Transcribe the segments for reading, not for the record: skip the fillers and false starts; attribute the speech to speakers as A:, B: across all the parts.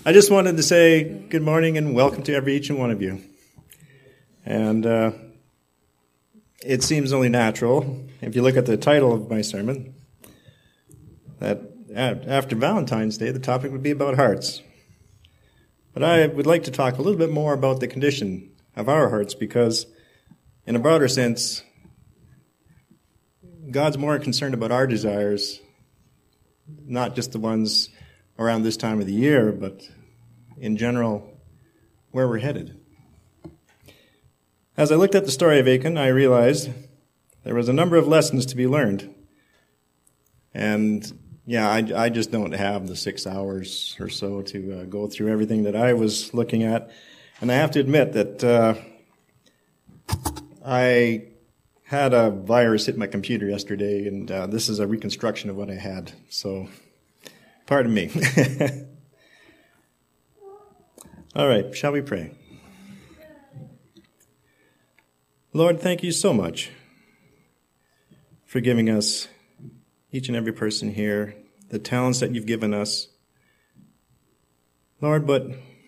A: I just wanted to say good morning and welcome to each and one of you. And it seems only natural, if you look at the title of my sermon, that after Valentine's Day, the topic would be about hearts. But I would like to talk a little bit more about the condition of our hearts because, in a broader sense, God's more concerned about our desires, not just the ones around this time of the year, but in general, where we're headed. As I looked at the story of Achan, I realized there was a number of lessons to be learned. And yeah, I just don't have the 6 hours or so to go through everything that I was looking at. And I have to admit that I had a virus hit my computer yesterday, and this is a reconstruction of what I had. So, pardon me. All right, shall we pray? Lord, thank you so much for giving us, each and every person here, the talents that you've given us. Lord, but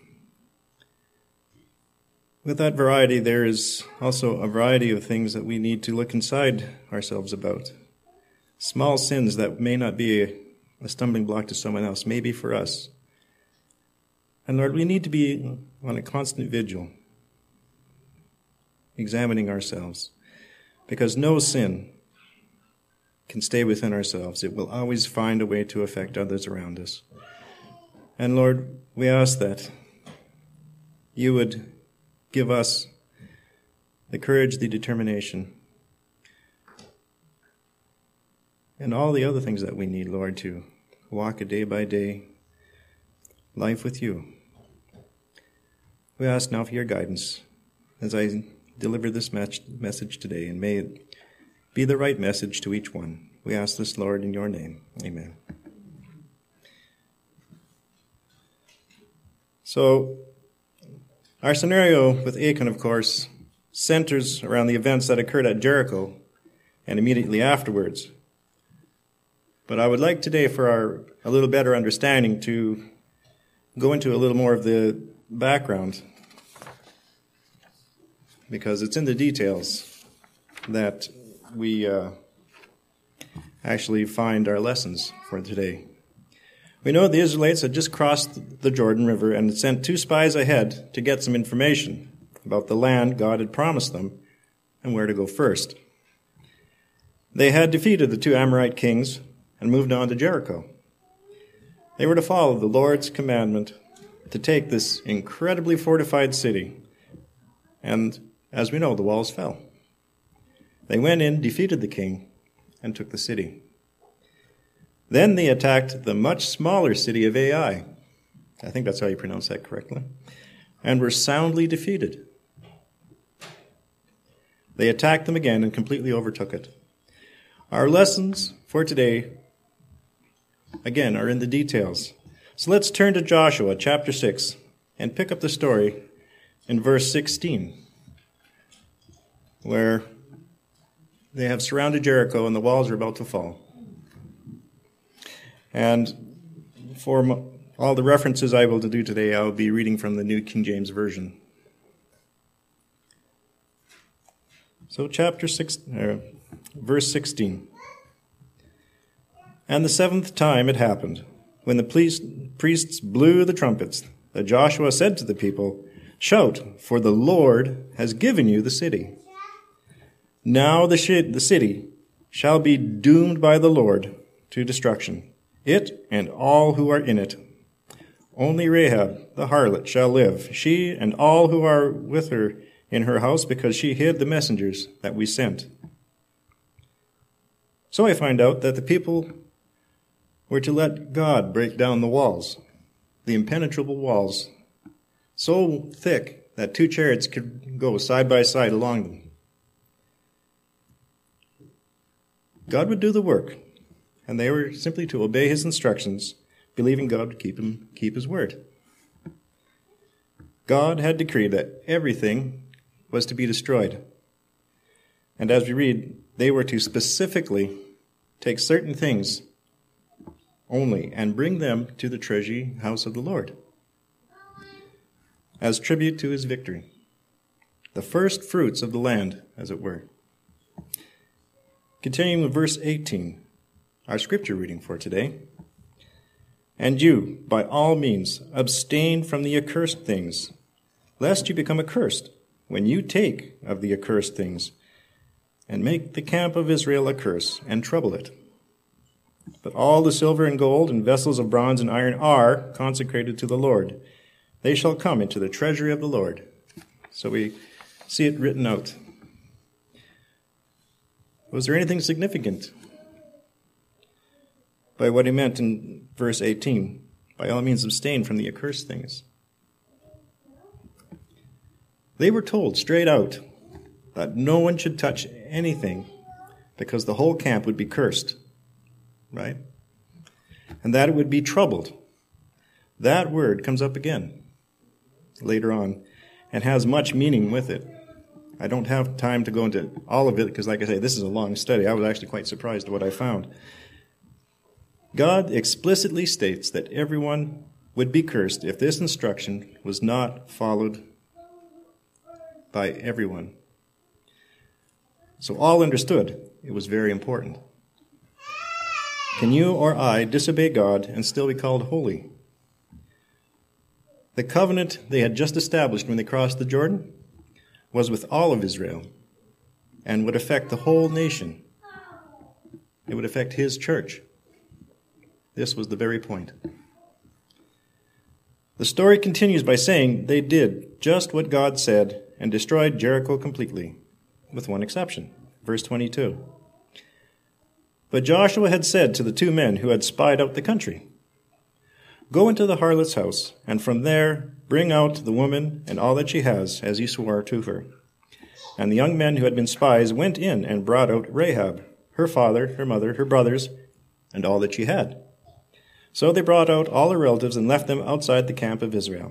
A: with that variety, there is also a variety of things that we need to look inside ourselves about. Small sins that may not be a stumbling block to someone else, maybe for us. And Lord, we need to be on a constant vigil, examining ourselves, because no sin can stay within ourselves. It will always find a way to affect others around us. And Lord, we ask that you would give us the courage, the determination, and all the other things that we need, Lord, to walk a day-by-day life with you. We ask now for your guidance as I deliver this message today, and may it be the right message to each one. We ask this, Lord, in your name. Amen. So, our scenario with Achan, of course, centers around the events that occurred at Jericho and immediately afterwards. But I would like today, for a little better understanding, to go into a little more of the background, because it's in the details that we actually find our lessons for today. We know the Israelites had just crossed the Jordan River and had sent 2 spies ahead to get some information about the land God had promised them and where to go first. They had defeated the 2 Amorite kings and moved on to Jericho. They were to follow the Lord's commandment to take this incredibly fortified city. And as we know, the walls fell. They went in, defeated the king, and took the city. Then they attacked the much smaller city of Ai. I think that's how you pronounce that correctly. And were soundly defeated. They attacked them again and completely overtook it. Our lessons for today, again, are in the details. So let's turn to Joshua chapter 6 and pick up the story in verse 16, where they have surrounded Jericho and the walls are about to fall. And for all the references I will do today, I will be reading from the New King James Version. So chapter 6, verse 16. And the 7th time it happened, when the priests blew the trumpets, that Joshua said to the people, "Shout, for the Lord has given you the city. Now the city shall be doomed by the Lord to destruction, it and all who are in it. Only Rahab the harlot shall live, she and all who are with her in her house, because she hid the messengers that we sent." So I find out that the people were to let God break down the walls, the impenetrable walls, so thick that 2 chariots could go side by side along them. God would do the work, and they were simply to obey his instructions, believing God would keep his word. God had decreed that everything was to be destroyed. And as we read, they were to specifically take certain things only and bring them to the treasury house of the Lord. as tribute to his victory. The first fruits of the land, as it were. Continuing with verse 18, our scripture reading for today. And you, by all means, abstain from the accursed things, lest you become accursed when you take of the accursed things, and make the camp of Israel a curse, and trouble it. But all the silver and gold and vessels of bronze and iron are consecrated to the Lord. They shall come into the treasury of the Lord. So we see it written out. Was there anything significant by what he meant in verse 18? By all means, abstain from the accursed things. They were told straight out that no one should touch anything because the whole camp would be cursed, right? And that it would be troubled. That word comes up again later on and has much meaning with it. I don't have time to go into all of it because, like I say, this is a long study. I was actually quite surprised at what I found. God explicitly states that everyone would be cursed if this instruction was not followed by everyone. So all understood it was very important. Can you or I disobey God and still be called holy? The covenant they had just established when they crossed the Jordan was with all of Israel and would affect the whole nation. It would affect his church. This was the very point. The story continues by saying they did just what God said and destroyed Jericho completely, with one exception. Verse 22. But Joshua had said to the two men who had spied out the country, "Go into the harlot's house, and from there bring out the woman and all that she has, as you swore to her." And the young men who had been spies went in and brought out Rahab, her father, her mother, her brothers, and all that she had. So they brought out all her relatives and left them outside the camp of Israel.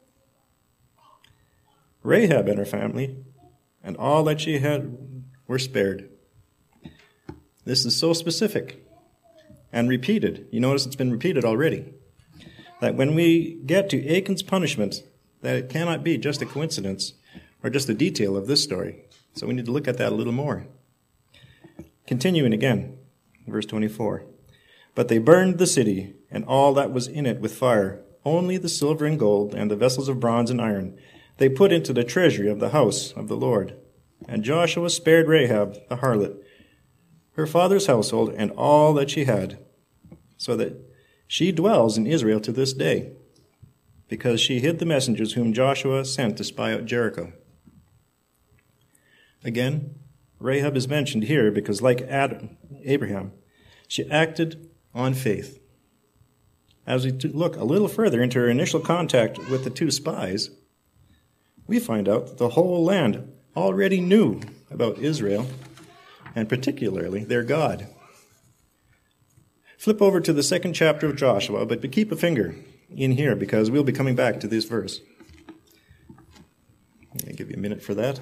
A: Rahab and her family and all that she had were spared. This is so specific and repeated. You notice it's been repeated already. That when we get to Achan's punishment, that it cannot be just a coincidence or just a detail of this story. So we need to look at that a little more. Continuing again, verse 24. But they burned the city and all that was in it with fire. Only the silver and gold and the vessels of bronze and iron they put into the treasury of the house of the Lord. And Joshua spared Rahab the harlot, her father's household, and all that she had, so that she dwells in Israel to this day, because she hid the messengers whom Joshua sent to spy out Jericho. Again, Rahab is mentioned here because, like Abraham, she acted on faith. As we look a little further into her initial contact with the two spies, we find out that the whole land already knew about Israel, and particularly their God. Flip over to the second chapter of Joshua, but keep a finger in here because we'll be coming back to this verse. I'll give you a minute for that.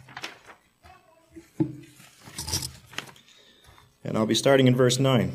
A: And I'll be starting in verse 9.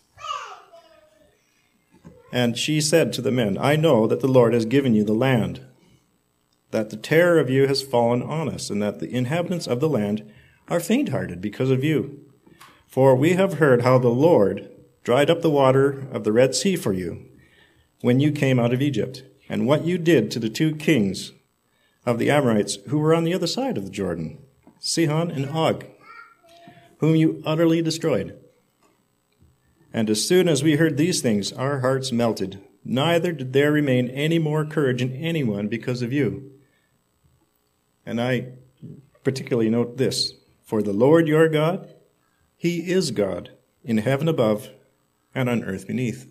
A: And she said to the men, "I know that the Lord has given you the land, that the terror of you has fallen on us, and that the inhabitants of the land are faint-hearted because of you. For we have heard how the Lord dried up the water of the Red Sea for you when you came out of Egypt, and what you did to the two kings of the Amorites who were on the other side of the Jordan, Sihon and Og, whom you utterly destroyed. And as soon as we heard these things, our hearts melted. Neither did there remain any more courage in anyone because of you." And I particularly note this: "For the Lord your God, he is God in heaven above and on earth beneath."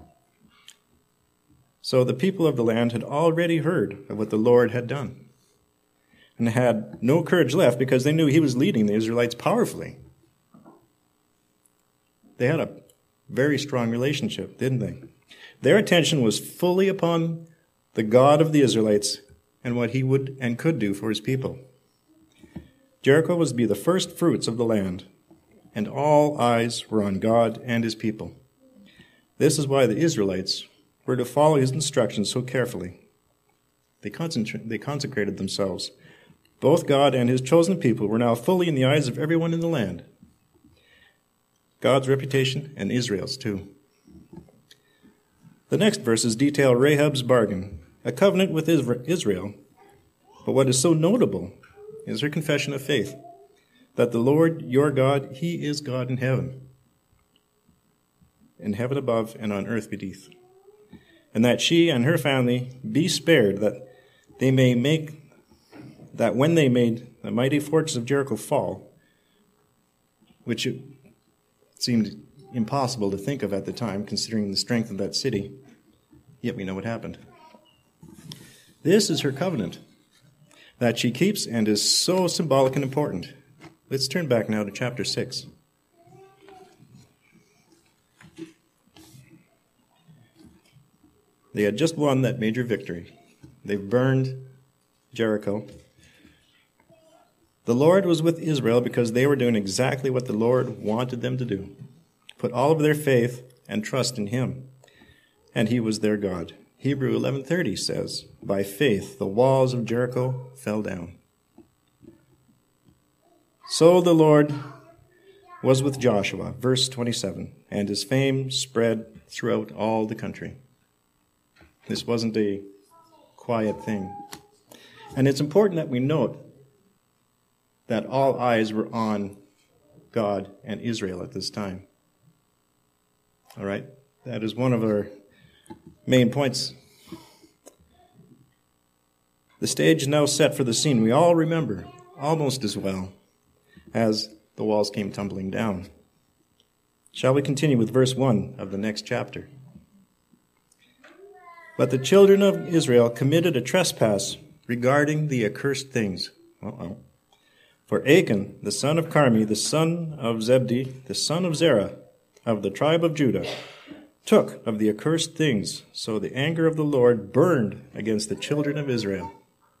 A: So the people of the land had already heard of what the Lord had done and had no courage left because they knew he was leading the Israelites powerfully. They had a very strong relationship, didn't they? Their attention was fully upon the God of the Israelites and what he would and could do for his people. Jericho was to be the first fruits of the land, and all eyes were on God and his people. This is why the Israelites were to follow his instructions so carefully. They consecrated themselves. Both God and his chosen people were now fully in the eyes of everyone in the land. God's reputation and Israel's too. The next verses detail Rahab's bargain, a covenant with Israel. But what is so notable is her confession of faith, that the Lord your God, he is God in heaven above and on earth beneath, and that she and her family be spared, that when they made the mighty fortress of Jericho fall, which it seemed impossible to think of at the time, considering the strength of that city, yet we know what happened. This is her covenant that she keeps and is so symbolic and important. Let's turn back now to chapter 6. They had just won that major victory. They burned Jericho. The Lord was with Israel because they were doing exactly what the Lord wanted them to do. Put all of their faith and trust in him. And he was their God. Hebrew 11:30 says, by faith the walls of Jericho fell down. So the Lord was with Joshua, verse 27, and his fame spread throughout all the country. This wasn't a quiet thing. And it's important that we note that all eyes were on God and Israel at this time. All right? That is one of our main points. The stage is now set for the scene we all remember almost as well as the walls came tumbling down. Shall we continue with verse 1 of the next chapter? But the children of Israel committed a trespass regarding the accursed things. For Achan, the son of Carmi, the son of Zebdi, the son of Zerah, of the tribe of Judah, took of the accursed things, so the anger of the Lord burned against the children of Israel.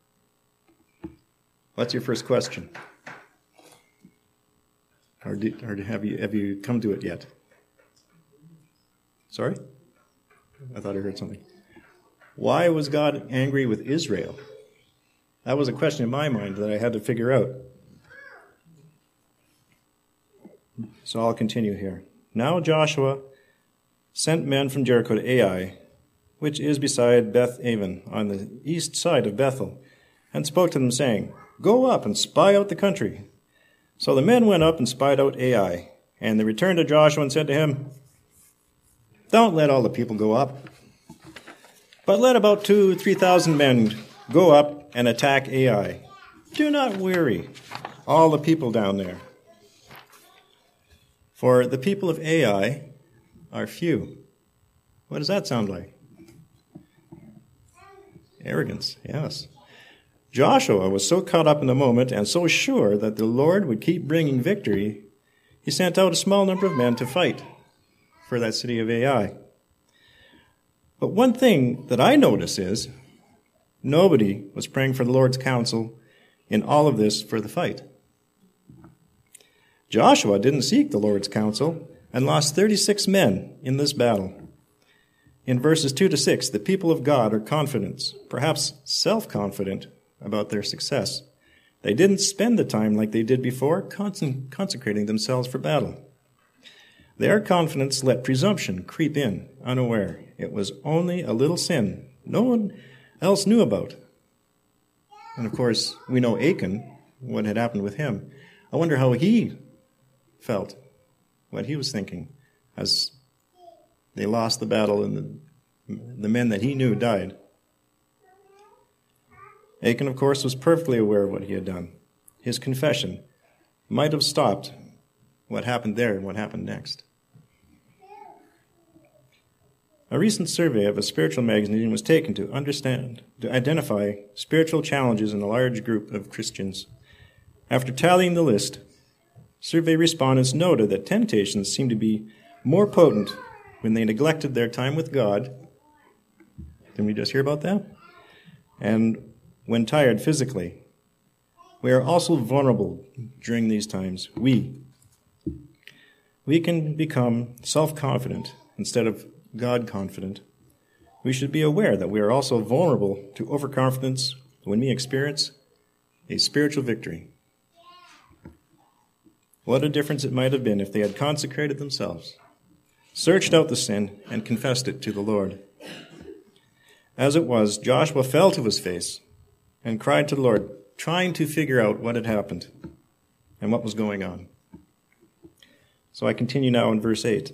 A: What's your first question? Or have you come to it yet? Sorry? I thought I heard something. Why was God angry with Israel? That was a question in my mind that I had to figure out. So I'll continue here. Now Joshua sent men from Jericho to Ai, which is beside Beth-aven, on the east side of Bethel, and spoke to them, saying, Go up and spy out the country. So the men went up and spied out Ai, and they returned to Joshua and said to him, Don't let all the people go up, but let about 2,000 or 3,000 men go up and attack Ai. Do not weary all the people down there. For the people of Ai are few. What does that sound like? Arrogance, yes. Joshua was so caught up in the moment and so sure that the Lord would keep bringing victory, he sent out a small number of men to fight for that city of Ai. But one thing that I notice is nobody was praying for the Lord's counsel in all of this for the fight. Joshua didn't seek the Lord's counsel and lost 36 men in this battle. In verses 2 to 6, the people of God are confident, perhaps self-confident, about their success. They didn't spend the time like they did before, consecrating themselves for battle. Their confidence let presumption creep in, unaware. It was only a little sin no one else knew about. And of course, we know Achan, what had happened with him. I wonder how he felt, what he was thinking, as they lost the battle and the men that he knew died. Achan, of course, was perfectly aware of what he had done. His confession might have stopped what happened there and what happened next. A recent survey of a spiritual magazine was taken to identify spiritual challenges in a large group of Christians. After tallying the list, survey respondents noted that temptations seemed to be more potent when they neglected their time with God. Didn't we just hear about that? And when tired physically. We are also vulnerable during these times. We can become self-confident instead of God-confident we should be aware that we are also vulnerable to overconfidence when we experience a spiritual victory. What a difference it might have been if they had consecrated themselves, searched out the sin, and confessed it to the Lord. As it was, Joshua fell to his face and cried to the Lord, trying to figure out what had happened and what was going on. So I continue now in verse 8.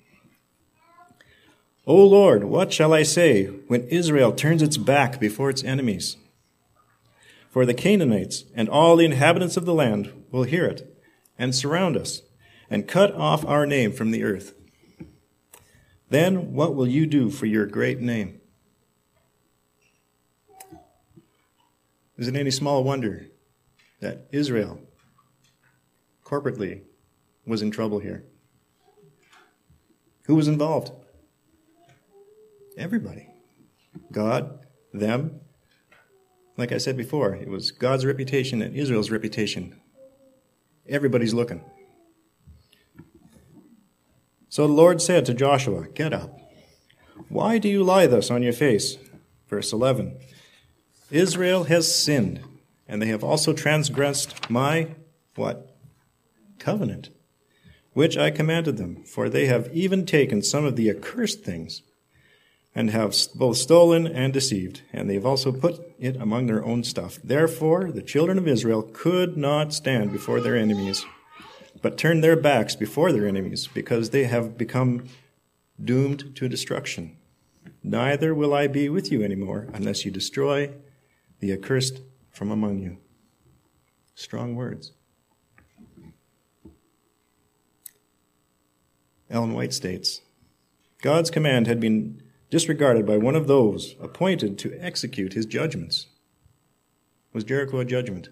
A: O Lord, what shall I say when Israel turns its back before its enemies? For the Canaanites and all the inhabitants of the land will hear it and surround us and cut off our name from the earth. Then what will you do for your great name? Is it any small wonder that Israel corporately was in trouble here? Who was involved? Everybody. God, them. Like I said before, it was God's reputation and Israel's reputation. Everybody's looking. So the Lord said to Joshua, get up. Why do you lie thus on your face? Verse 11. Israel has sinned, and they have also transgressed my, what? Covenant, which I commanded them, for they have even taken some of the accursed things, and have both stolen and deceived, and they have also put it among their own stuff. Therefore, the children of Israel could not stand before their enemies, but turned their backs before their enemies, because they have become doomed to destruction. Neither will I be with you anymore, unless you destroy the accursed from among you. Strong words. Ellen White states, God's command had been disregarded by one of those appointed to execute his judgments. Was Jericho a judgment?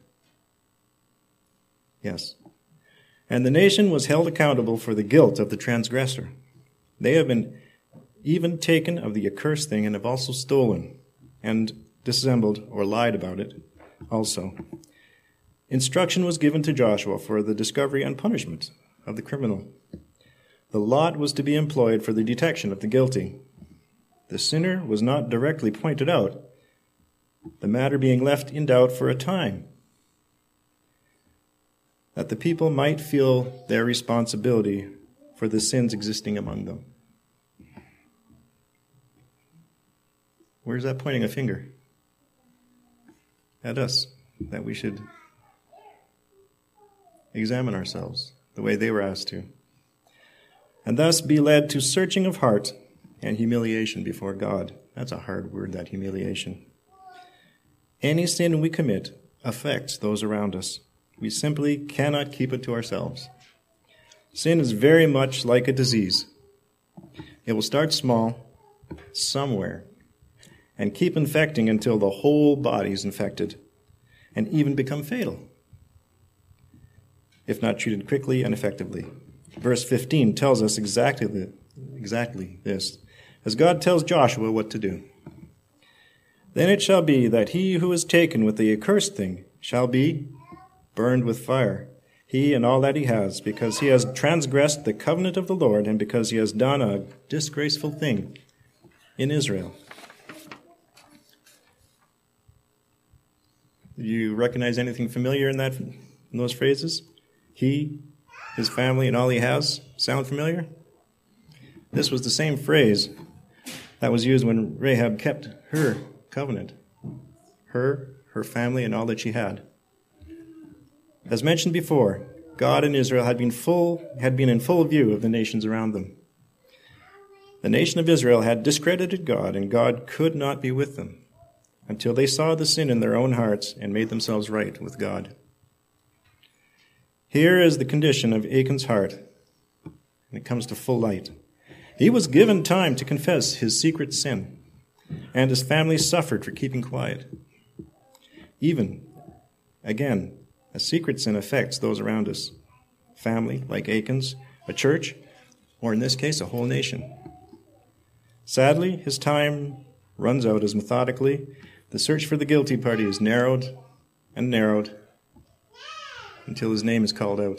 A: Yes. And the nation was held accountable for the guilt of the transgressor. They have been even taken of the accursed thing and have also stolen and dissembled or lied about it also. Instruction was given to Joshua for the discovery and punishment of the criminal. The lot was to be employed for the detection of the guilty. The sinner was not directly pointed out, the matter being left in doubt for a time, that the people might feel their responsibility for the sins existing among them. Where's that pointing a finger? At us, that we should examine ourselves the way they were asked to, and thus be led to searching of heart and humiliation before God. That's a hard word, that humiliation. Any sin we commit affects those around us. We simply cannot keep it to ourselves. Sin is very much like a disease. It will start small, somewhere, and keep infecting until the whole body is infected, and even become fatal, if not treated quickly and effectively. Verse 15 tells us exactly this, as God tells Joshua what to do. Then it shall be that he who is taken with the accursed thing shall be burned with fire, he and all that he has, because he has transgressed the covenant of the Lord, and because he has done a disgraceful thing in Israel. Do you recognize anything familiar in those phrases? He, his family, and all he has sound familiar? This was the same phrase that was used when Rahab kept her covenant. Her family, and all that she had. As mentioned before, God and Israel had been in full view of the nations around them. The nation of Israel had discredited God, and God could not be with them until they saw the sin in their own hearts and made themselves right with God. Here is the condition of Achan's heart, and it comes to full light. He was given time to confess his secret sin, and his family suffered for keeping quiet. Even, again, a secret sin affects those around us. Family, like Achan's, a church, or in this case, a whole nation. Sadly, his time runs out as methodically the search for the guilty party is narrowed and narrowed until his name is called out.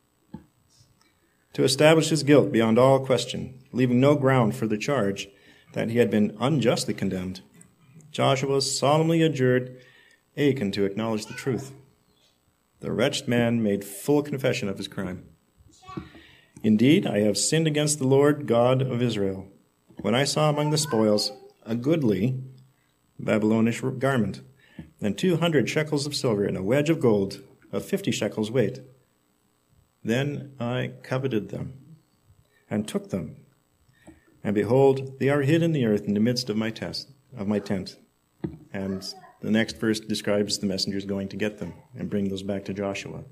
A: To establish his guilt beyond all question, leaving no ground for the charge, that he had been unjustly condemned, Joshua solemnly adjured Achan to acknowledge the truth. The wretched man made full confession of his crime. Indeed, I have sinned against the Lord God of Israel, when I saw among the spoils a goodly Babylonish garment, and 200 shekels of silver, and a wedge of gold of 50 shekels weight. Then I coveted them, and took them. And behold, they are hid in the earth in the midst of my tent. And the next verse describes the messengers going to get them and bring those back to Joshua.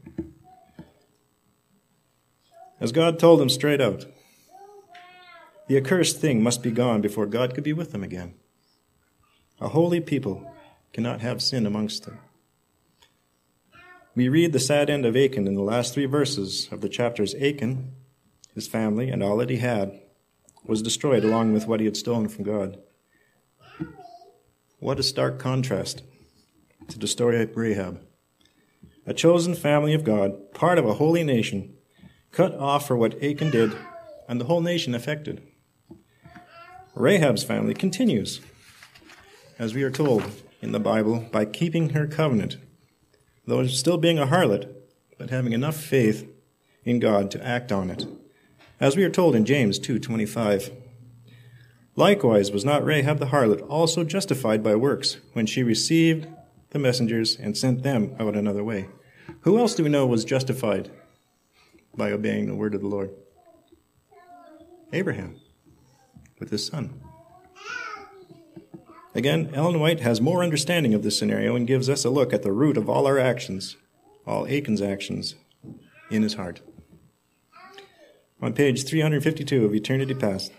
A: As God told them straight out, the accursed thing must be gone before God could be with them again. A holy people cannot have sin amongst them. We read the sad end of Achan in the last 3 verses of the chapters. Achan, his family, and all that he had was destroyed along with what he had stolen from God. What a stark contrast to the story of Rahab. A chosen family of God, part of a holy nation, cut off for what Achan did, and the whole nation affected. Rahab's family continues, as we are told in the Bible, by keeping her covenant, though still being a harlot, but having enough faith in God to act on it, as we are told in James 2:25. Likewise was not Rahab the harlot also justified by works when she received the messengers and sent them out another way? Who else do we know was justified by obeying the word of the Lord? Abraham, with his son. Again, Ellen White has more understanding of this scenario and gives us a look at the root of all our actions, all Achan's actions, in his heart. On page 352 of Eternity Past,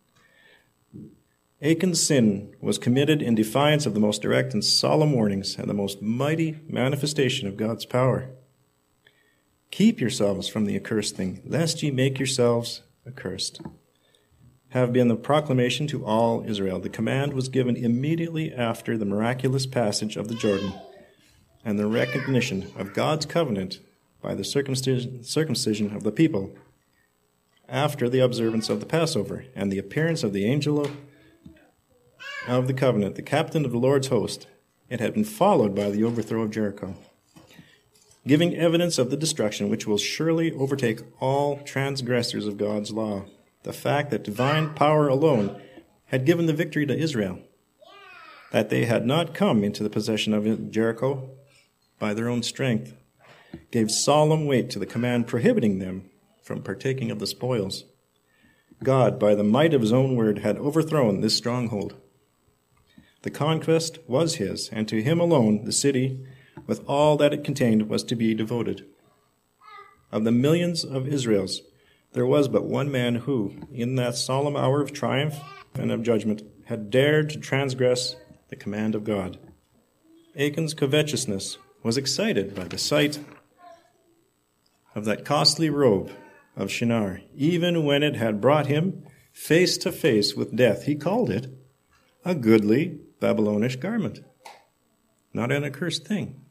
A: Achan's sin was committed in defiance of the most direct and solemn warnings and the most mighty manifestation of God's power. Keep yourselves from the accursed thing, lest ye make yourselves accursed. Have been the proclamation to all Israel. The command was given immediately after the miraculous passage of the Jordan and the recognition of God's covenant by the circumcision of the people, after the observance of the Passover and the appearance of the angel of the covenant, the captain of the Lord's host. It had been followed by the overthrow of Jericho, giving evidence of the destruction which will surely overtake all transgressors of God's law. The fact that divine power alone had given the victory to Israel, that they had not come into the possession of Jericho by their own strength, gave solemn weight to the command prohibiting them from partaking of the spoils. God, by the might of his own word, had overthrown this stronghold. The conquest was his, and to him alone the city, with all that it contained, was to be devoted. Of the millions of Israels, there was but one man who, in that solemn hour of triumph and of judgment, had dared to transgress the command of God. Achan's covetousness was excited by the sight of that costly robe of Shinar. Even when it had brought him face to face with death, he called it a goodly Babylonish garment, not an accursed thing.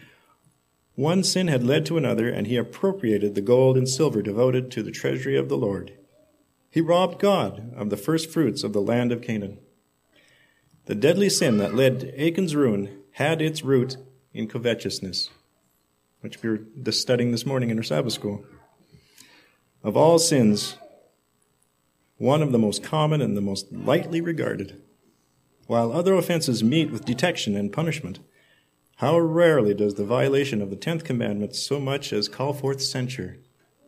A: One sin had led to another, and he appropriated the gold and silver devoted to the treasury of the Lord. He robbed God of the first fruits of the land of Canaan. The deadly sin that led to Achan's ruin had its root in covetousness, which we were studying this morning in our Sabbath school. Of all sins, one of the most common and the most lightly regarded. While other offenses meet with detection and punishment, how rarely does the violation of the 10th commandment so much as call forth censure?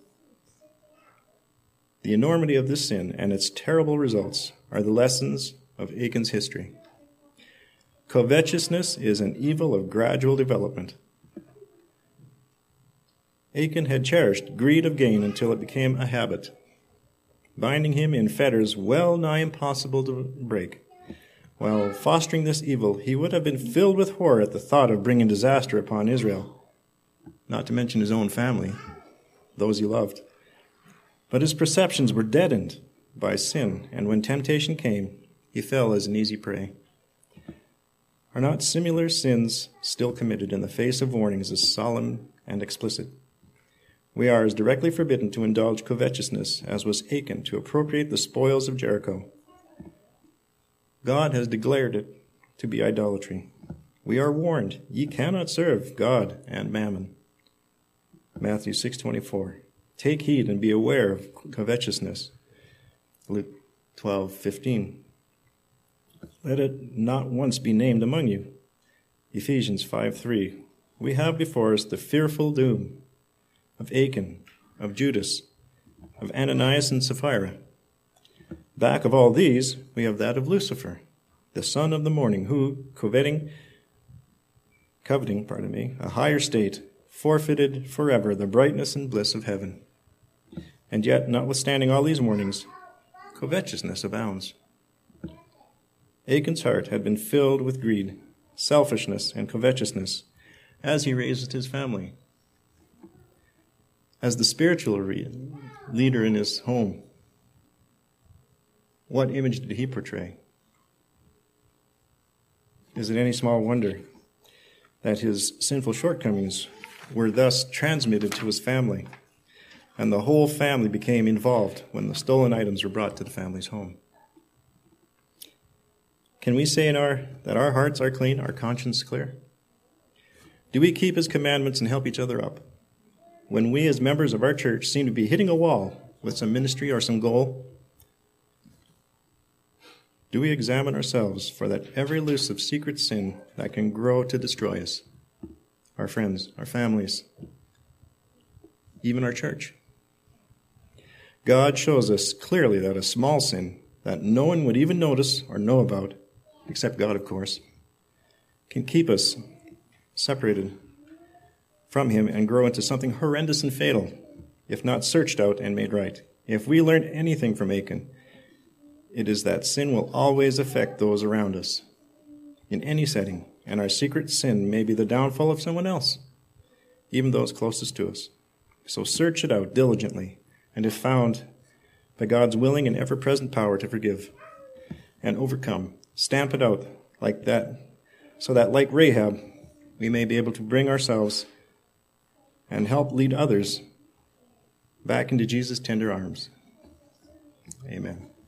A: The enormity of this sin and its terrible results are the lessons of Achan's history. Covetousness is an evil of gradual development. Achan had cherished greed of gain until it became a habit, binding him in fetters well nigh impossible to break. While fostering this evil, he would have been filled with horror at the thought of bringing disaster upon Israel, not to mention his own family, those he loved. But his perceptions were deadened by sin, and when temptation came, he fell as an easy prey. Are not similar sins still committed in the face of warnings as solemn and explicit? We are as directly forbidden to indulge covetousness as was Achan to appropriate the spoils of Jericho. God has declared it to be idolatry. We are warned, ye cannot serve God and mammon. Matthew 6:24. Take heed and be aware of covetousness. Luke 12:15. Let it not once be named among you. Ephesians 5:3. We have before us the fearful doom of Achan, of Judas, of Ananias and Sapphira. Back of all these, we have that of Lucifer, the son of the morning, who, coveting a higher state, forfeited forever the brightness and bliss of heaven. And yet, notwithstanding all these warnings, covetousness abounds. Achan's heart had been filled with greed, selfishness, and covetousness as he raised his family. As the spiritual leader in his home, what image did he portray? Is it any small wonder that his sinful shortcomings were thus transmitted to his family, and the whole family became involved when the stolen items were brought to the family's home? Can we say that our hearts are clean, our conscience clear? Do we keep his commandments and help each other up? When we as members of our church seem to be hitting a wall with some ministry or some goal, do we examine ourselves for that ever elusive secret sin that can grow to destroy us, our friends, our families, even our church? God shows us clearly that a small sin that no one would even notice or know about, except God, of course, can keep us separated from him and grow into something horrendous and fatal, if not searched out and made right. If we learn anything from Achan, it is that sin will always affect those around us in any setting, and our secret sin may be the downfall of someone else, even those closest to us. So search it out diligently, and if found, by God's willing and ever-present power to forgive and overcome, stamp it out like that, so that like Rahab, we may be able to bring ourselves and help lead others back into Jesus' tender arms. Amen.